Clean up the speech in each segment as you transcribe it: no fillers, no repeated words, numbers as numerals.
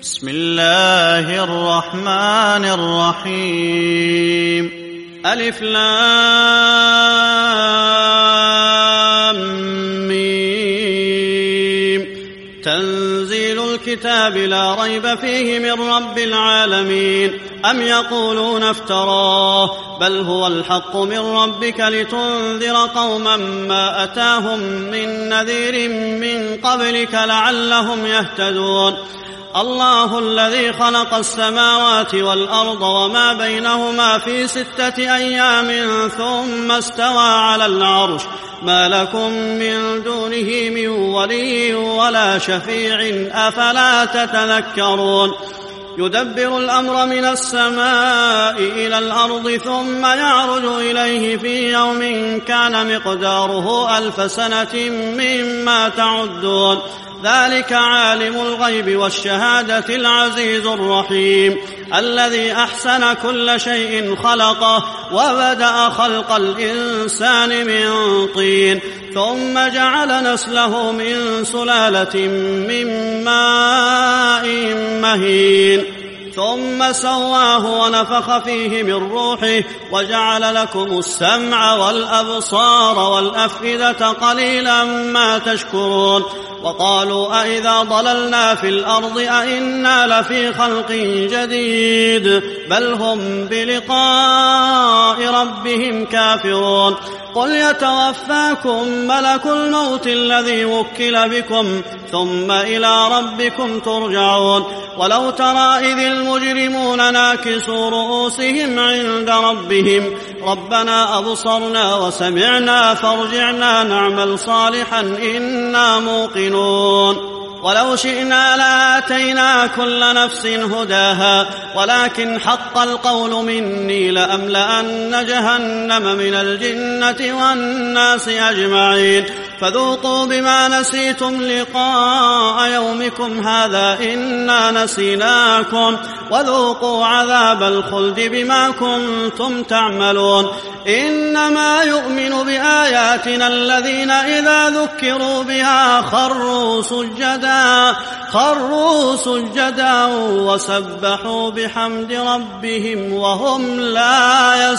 بسم الله الرحمن الرحيم ألف لام ميم تنزيل الكتاب لا ريب فيه من رب العالمين أم يقولون افتراه بل هو الحق من ربك لتنذر قوما ما أتاهم من نذير من قبلك لعلهم يهتدون الله الذي خلق السماوات والأرض وما بينهما في 6 أيام ثم استوى على العرش ما لكم من دونه من ولي ولا شفيع أفلا تتذكرون يدبر الأمر من السماء إلى الأرض ثم يعرج إليه في يوم كان مقداره 1000 سنة مما تعدون ذلك عالم الغيب والشهادة العزيز الرحيم الذي أحسن كل شيء خلقه وبدأ خلق الإنسان من طين ثم جعل نسله من سلالة من ماء مهين ثم سواه ونفخ فيه من روحه وجعل لكم السمع والأبصار والأفئدة قليلا ما تشكرون وقالوا أئذا ضللنا في الأرض أئنا لفي خلق جديد بل هم بلقاء ربهم كافرون قل يتوفاكم ملك الموت الذي وكل بكم ثم إلى ربكم ترجعون ولو ترى إذ المجرمون ناكسوا رؤوسهم عند ربهم ربنا أبصرنا وسمعنا فارجعنا نعمل صالحا إنا موقنون ولو شئنا لآتينا كل نفس هداها ولكن حق القول مني لأملأن جهنم من الجنة والناس أجمعين فذوقوا بما نسيتم لقاء يومكم هذا إنا نسيناكم وذوقوا عذاب الخلد بما كنتم تعملون إنما يؤمن بآياتنا الذين إذا ذكروا بها خروا سجدا وسبحوا بحمد ربهم وهم لا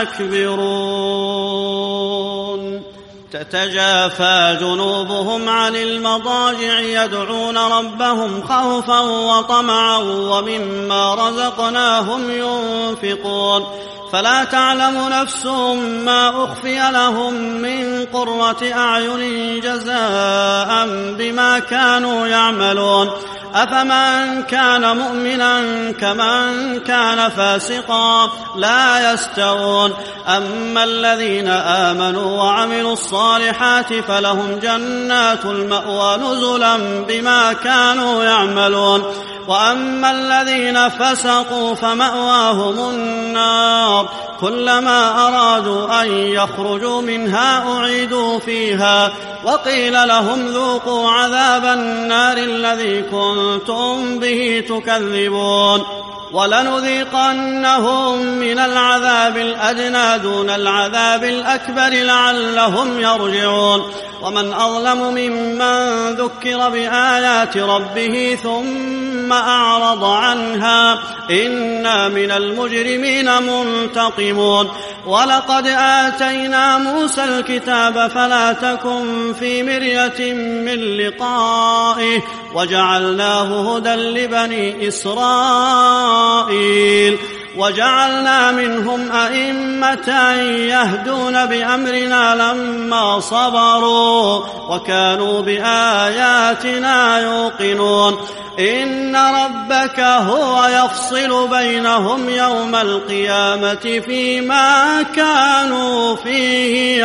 يستكبرون تتجافى جنوبهم عن المضاجع يدعون ربهم خوفا وطمعا ومما رزقناهم ينفقون فلا تعلم نفس ما أخفي لهم من قرة أعين جزاء بما كانوا يعملون أفمن كان مؤمنا كمن كان فاسقا لا يستوون أما الذين آمنوا وعملوا الصالحات فلهم جنات المأوى نزلا بما كانوا يعملون وأما الذين فسقوا فمأواهم النار كلما أرادوا أن يخرجوا منها أعيدوا فيها وقيل لهم ذوقوا عذاب النار الذي كنتم به تكذبون ولنذيقنهم من العذاب الأدنى دون العذاب الأكبر لعلهم يرجعون ومن أظلم ممن ذكر بآيات ربه ثم أعرض عنها إنا من المجرمين منتقمون ولقد آتينا موسى الكتاب فلا تكن في مرية من لقائه وجعلناه هدى لبني إسرائيل وجعلنا منهم أئمة يهدون بأمرنا لما صبروا وكانوا بآياتنا يوقنون إن ربك هو يفصل بينهم يوم القيامة فيما كانوا فيه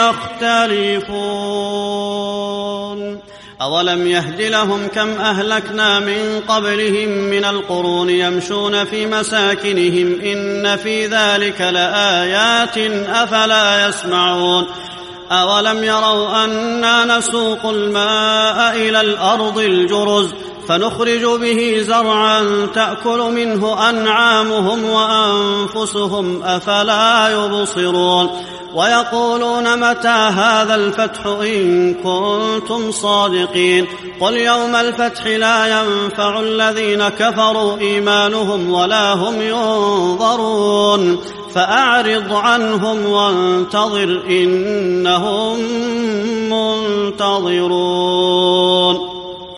يختلفون أولم يهد لهم كم أهلكنا من قبلهم من القرون يمشون في مساكنهم إن في ذلك لآيات أفلا يسمعون أولم يروا أنا نسوق الماء إلى الأرض الجرز فنخرج به زرعا تأكل منه أنعامهم وأنفسهم أفلا يبصرون ويقولون متى هذا الفتح إن كنتم صادقين قل يوم الفتح لا ينفع الذين كفروا إيمانهم ولا هم ينظرون فأعرض عنهم وانتظر إنهم منتظرون.